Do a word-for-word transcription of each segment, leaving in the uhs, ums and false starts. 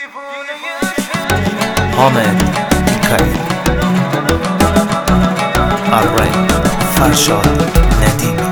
حامد میکائیل، آرای فرشاد ندیمی.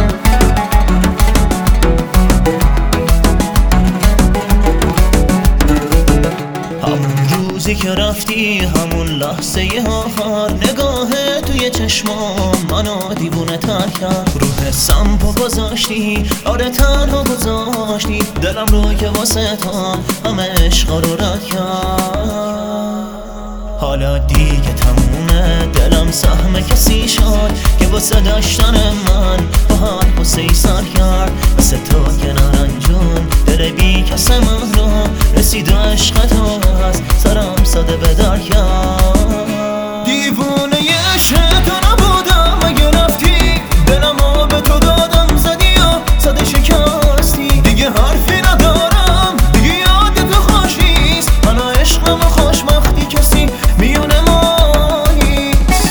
همون روزی که رفتی، همون لحظه آخر، نگاه توی چشمام منو دیوونه تر کرد. رو حسم پا گذاشتی، آره تنها گذاشتی دلم رو که واسه تا همه عشقا رو رد کرد. حالا دیگه تمومه، دلم سهم کسی شد که واسه داشتن من با هر قصه‌ای سر کرد. واسه تو کنارن جون دل بی کس من رو رسید و عشق تو از سرم ساده بدر کرد. دیوونه عشق تو نبودم اگه رفتی، دلمو به تو دادم زدی و ساده شکستی. دیگه حرفی ندارم، دیگه یاد تو خوش نیست. حالا عشقم خوشبختی کسی میونه ما نیست.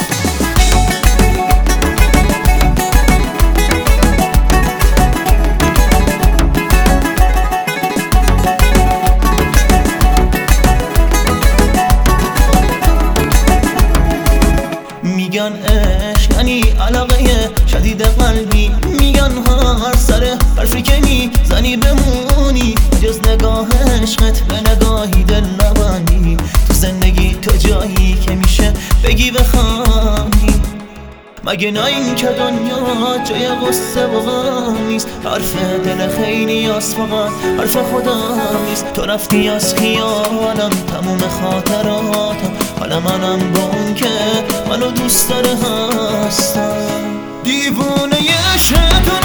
میگن عشق یعنی علاقه شدید قلبی، میگن هر سر حرفی که میزنی بمونی. جز نگاه عشقت به نگاهی دل نبندی. تو زندگی تو جایی که میشه بگی بخندی. مگه نه این که دنیا جای قصه و غم نیست؟ حرف دل خیلی از فقط حرف خودم نیست. تو رفتی از خیالم تموم خاطراتم، حالا منم با اون که منو دوست داره هستم. دیوونه عشق تو